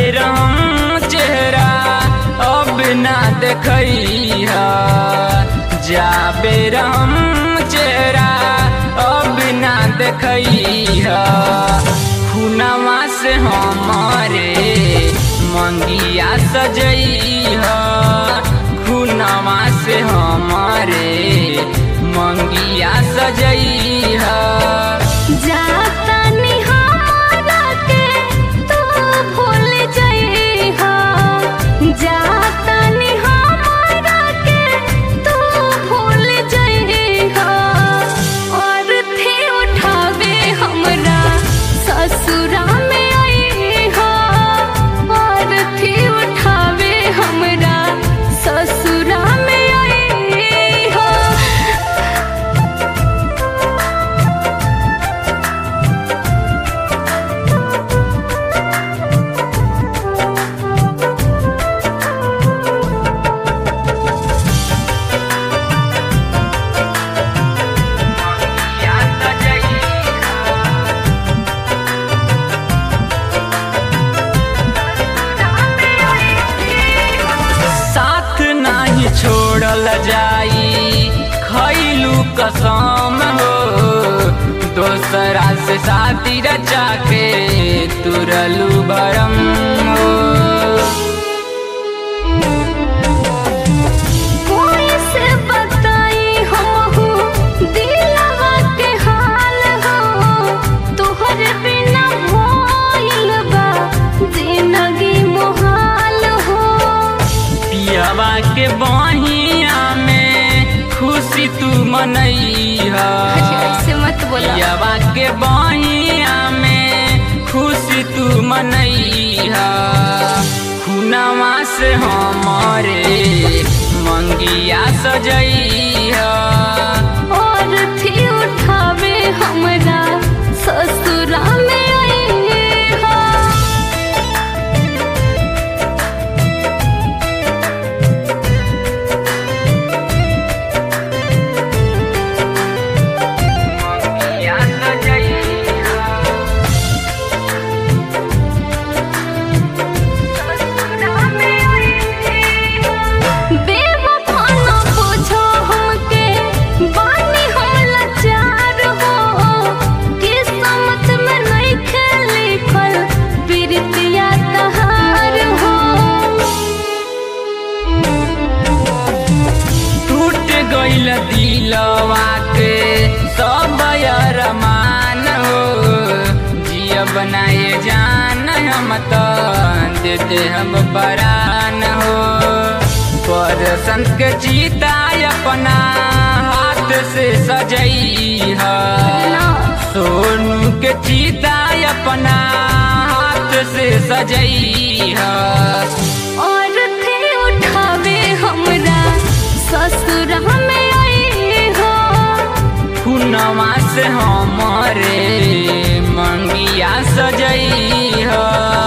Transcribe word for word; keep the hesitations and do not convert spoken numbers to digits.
बेर हम चेहरा अब ना देखइहा, जा बेर हम चेहरा अब ना देखइहा। खुनवा से हमारे मंगिया सजइहा, खुनवा से हमारे मंगिया सजइहा। जातानी हमारा के तू भूल जइहा, जातानी हमारा के तू भूल जइहा। और थे उठावे हमरा ससुरा में अइहा, और थे उठावे हमरा ससुरा में अइहा। छोड़ल जाई खैलू कसम हो, दोसरा से शादी रचा के तुरलू भरम हो। कोई से बताई हमहू दिलवा के हाल हो, तोहरे बिना भइल बा जिंदगी मोहाल हो। पियवा के बहिया में खुशी तू मनइहा, ऐसे मत बोला। पियवा के बहिया में खुशी तू मनइहा। खुनवा से हमारे मंगिया सजइहा, और थी उठावे हमरा ससुरा में अइहा। दिलवा के सब अरमान हो, जिया बनाए जान हम तो देते हम परान हो। पर संत के चीता अपना हाथ से सजइहा, सोनू के चीता अपना हाथ से सजइहा। और थे उठावे हमरा ससुरा में अइहा, खुनवा से हमारे मंगिया सजइहा।